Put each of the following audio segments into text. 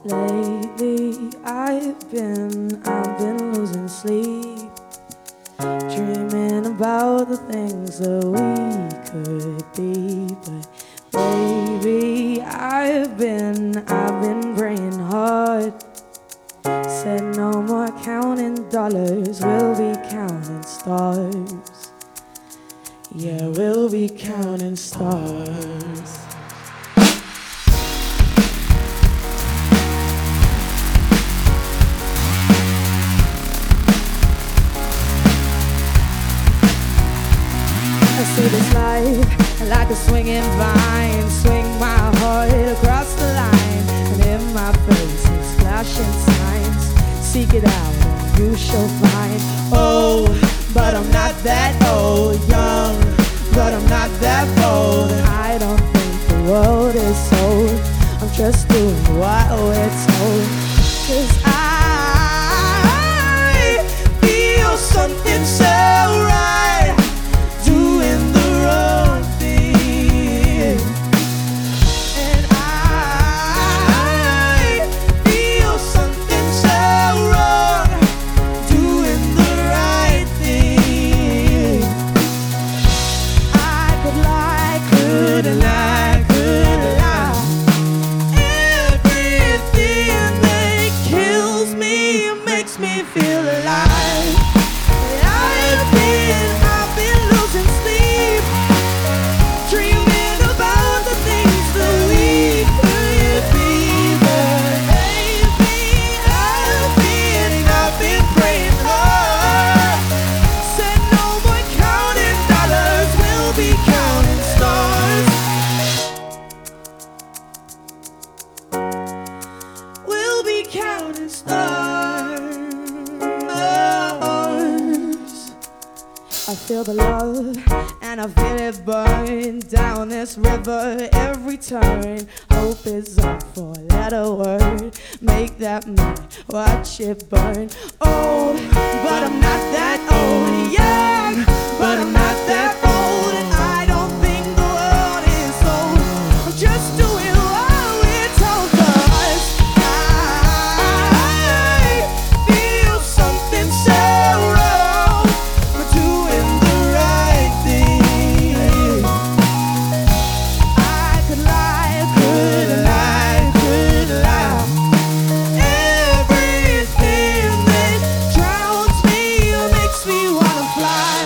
Lately I've been losing sleep, dreaming about the things that we could be. But baby, I've been praying hard. Said no more counting dollars, we'll be counting stars. Yeah, we'll be counting stars. I see this life like a swinging vine, swing my heart across the line, and in my face is flashing signs. Seek it out and you shall find. Oh, but I'm not that old. Young, but I'm not that bold. I don't think the world is sold. I'm just doing what we're told. 'Cause I feel something so right, doing the wrong thing. And I feel something so wrong, doing the right thing. I could lie, couldn't lie, could lie. Everything that kills me makes me feel alive. I've been losing sleep, dreaming about the things that we could be. But baby, I've been praying hard. Said no more counting dollars, we'll be counting stars. We'll be counting stars. I feel the love and I feel it burn down this river every turn. Hope is up for a letter word. Make that money, watch it burn. Oh, but I'm not that old. Young, but I'm not that old. And I don't think the world is sold. I'm just doing what we're told. 'Cause I feel something so wrong, we're doing the right thing. I could lie, could lie, could lie. Everything that drowns me makes me wanna fly.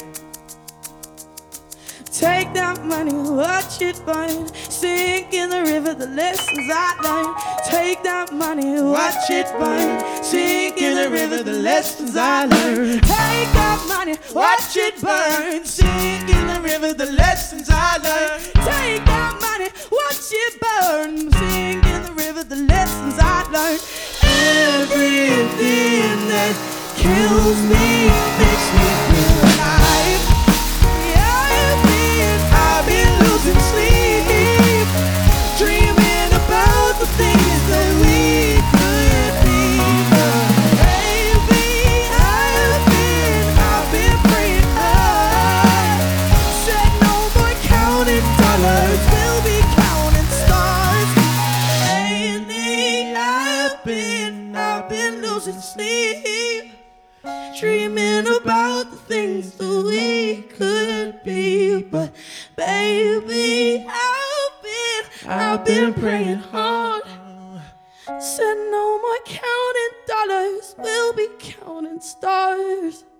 Take that money, watch it burn. Sink in the river, the lessons I learned. Take that money, watch it burn. Sink in the river, the lessons I learned. Take that money, watch it burn. Sink in the river, the lessons I learned. Take that money, watch it burn. Sink in the river, the lessons I learned. Everything that kills me makes me feel alive. I've been losing sleep, dreaming about the things that we could be. But baby, I've been praying hard. Said no more counting dollars, we'll be counting stars. Lately, I've been losing sleep, dreaming about the things that we could be. But baby, I've been praying hard. Said no more counting dollars, we'll be counting stars.